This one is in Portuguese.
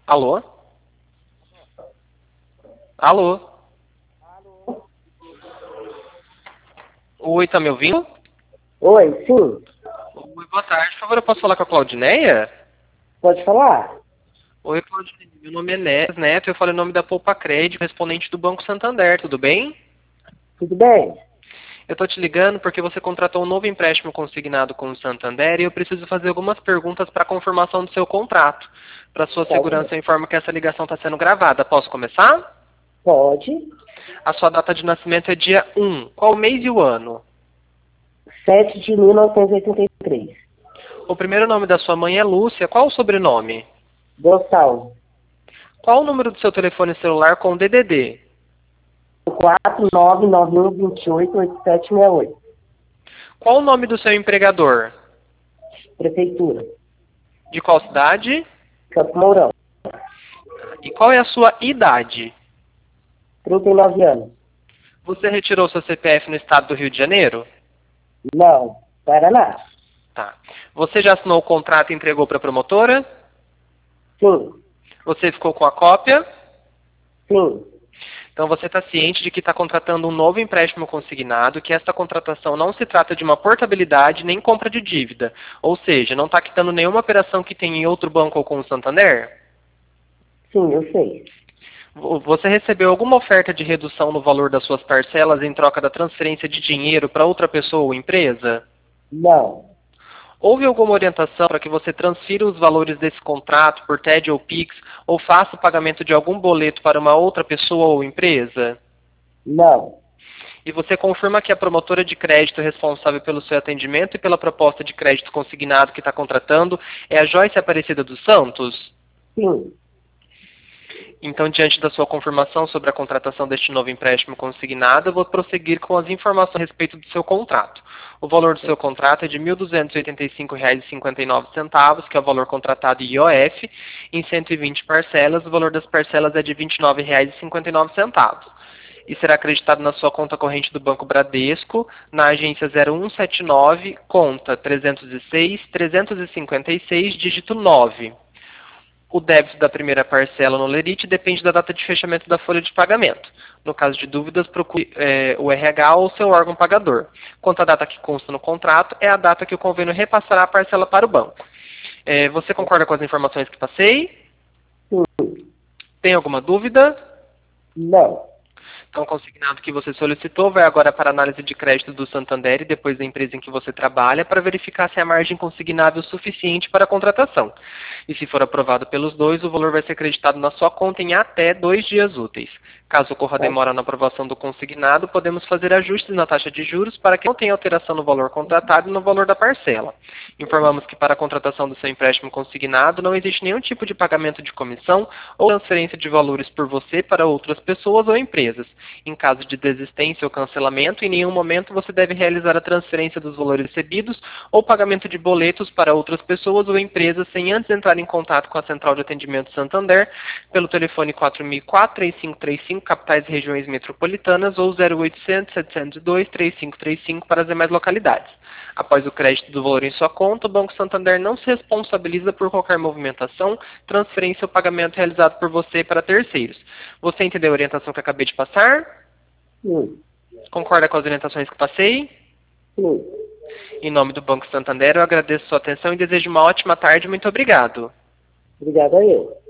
Alô? Alô? Oi, tá me ouvindo? Oi, sim. Oi, boa tarde. Por favor, eu posso falar com a Claudineia? Pode falar? Oi, Claudineia. Meu nome é Neto, eu falo em nome da Poupa Crédito, respondente do Banco Santander, tudo bem? Tudo bem? Eu tô te ligando porque você contratou um novo empréstimo consignado com o Santander e eu preciso fazer algumas perguntas para confirmação do seu contrato. Para sua Pode? segurança, eu informo que essa ligação está sendo gravada. Posso começar? Pode. A sua data de nascimento é dia 1. Qual o mês e o ano? 7 de 1983. O primeiro nome da sua mãe é Lúcia. Qual o sobrenome? Gonçalves. Qual o número do seu telefone celular com DDD? 4991288768. Qual o nome do seu empregador? Prefeitura. De qual cidade? Campo Mourão. E qual é a sua idade? 39 anos. Você retirou seu CPF no estado do Rio de Janeiro? Não. Paraná. Tá. Você já assinou o contrato e entregou para a promotora? Sim. Você ficou com a cópia? Sim. Então você está ciente de que está contratando um novo empréstimo consignado, que essa contratação não se trata de uma portabilidade nem compra de dívida. Ou seja, não está quitando nenhuma operação que tem em outro banco ou com o Santander? Sim, eu sei. Você recebeu alguma oferta de redução no valor das suas parcelas em troca da transferência de dinheiro para outra pessoa ou empresa? Não. Houve alguma orientação para que você transfira os valores desse contrato por TED ou Pix ou faça o pagamento de algum boleto para uma outra pessoa ou empresa? Não. E você confirma que a promotora de crédito responsável pelo seu atendimento e pela proposta de crédito consignado que está contratando é a Joyce Aparecida dos Santos? Sim. Então, diante da sua confirmação sobre a contratação deste novo empréstimo consignado, eu vou prosseguir com as informações a respeito do seu contrato. O valor do seu contrato é de R$ 1.285,59, que é o valor contratado IOF, em 120 parcelas. O valor das parcelas é de R$ 29,59. E será acreditado na sua conta corrente do Banco Bradesco, na agência 0179, conta 306-356, dígito 9. O débito da primeira parcela no Lerite depende da data de fechamento da folha de pagamento. No caso de dúvidas, procure o RH ou seu órgão pagador. Quanto à data que consta no contrato, é a data que o convênio repassará a parcela para o banco. Você concorda com as informações que passei? Sim. Tem alguma dúvida? Não. Então, o consignado que você solicitou vai agora para a análise de crédito do Santander e depois da empresa em que você trabalha para verificar se a margem consignável é suficiente para a contratação. E se for aprovado pelos dois, o valor vai ser acreditado na sua conta em até 2 dias úteis. Caso ocorra demora na aprovação do consignado, podemos fazer ajustes na taxa de juros para que não tenha alteração no valor contratado e no valor da parcela. Informamos que para a contratação do seu empréstimo consignado não existe nenhum tipo de pagamento de comissão ou transferência de valores por você para outras pessoas ou empresas. Em caso de desistência ou cancelamento, em nenhum momento você deve realizar a transferência dos valores recebidos ou pagamento de boletos para outras pessoas ou empresas sem antes entrar em contato com a Central de Atendimento Santander pelo telefone 4004-3535, capitais e regiões metropolitanas, ou 0800-702-3535 para as demais localidades. Após o crédito do valor em sua conta, o Banco Santander não se responsabiliza por qualquer movimentação, transferência ou pagamento realizado por você para terceiros. Você entendeu a orientação que acabei de passar? Sim. Concorda com as orientações que passei? Sim. Em nome do Banco Santander, eu agradeço sua atenção e desejo uma ótima tarde. Muito obrigado. Obrigado a eu.